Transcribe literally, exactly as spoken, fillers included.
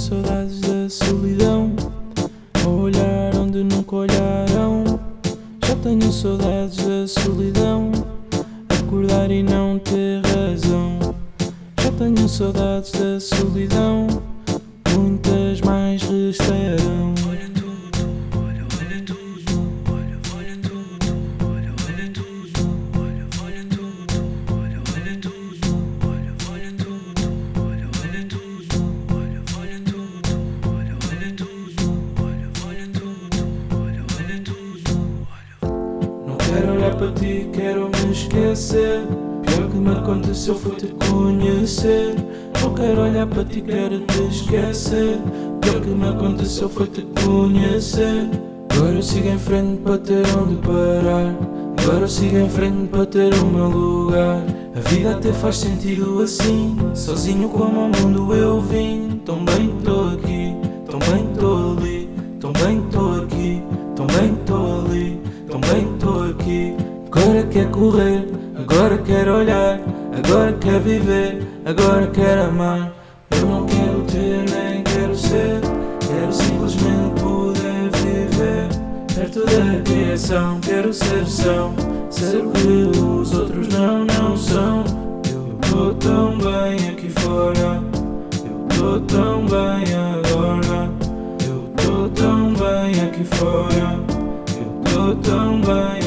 saudades da solidão, a olhar onde nunca olharam. Já tenho saudades da solidão, acordar e não ter razão. Já tenho saudades da solidão, muitas mais restarão. Olha tudo, olha, olha tudo, olha, olha tudo, olha, olha tudo, olha, olha tudo, olha, olha tudo, olha, olha tudo, olha, olha tudo, olha, olha tudo, olha, olha tudo, olha, olha tudo, olha, olha tudo. Não quero olhar para ti, quero me esquecer. Pior que me aconteceu foi te conhecer. Não quero olhar para ti, quero te esquecer. Pior que me aconteceu foi te conhecer. Agora eu sigo em frente para ter onde parar. Agora eu sigo em frente para ter o meu lugar. A vida até faz sentido assim, sozinho como ao mundo eu vim. Tão bem que tô aqui, tão bem que tô ali, tão bem que tô aqui, tão bem que tô ali, tão bem que tô aqui. Agora quer correr, agora quero olhar, agora quero viver, agora quero amar. Eu não quero ter nem quero ser, quero simplesmente poder viver perto da criação. Quero ser são, ser o que os outros não, não são. Eu tô tão bem aqui fora, eu tô tão bem agora. Eu tô tão bem aqui fora, eu tô tão bem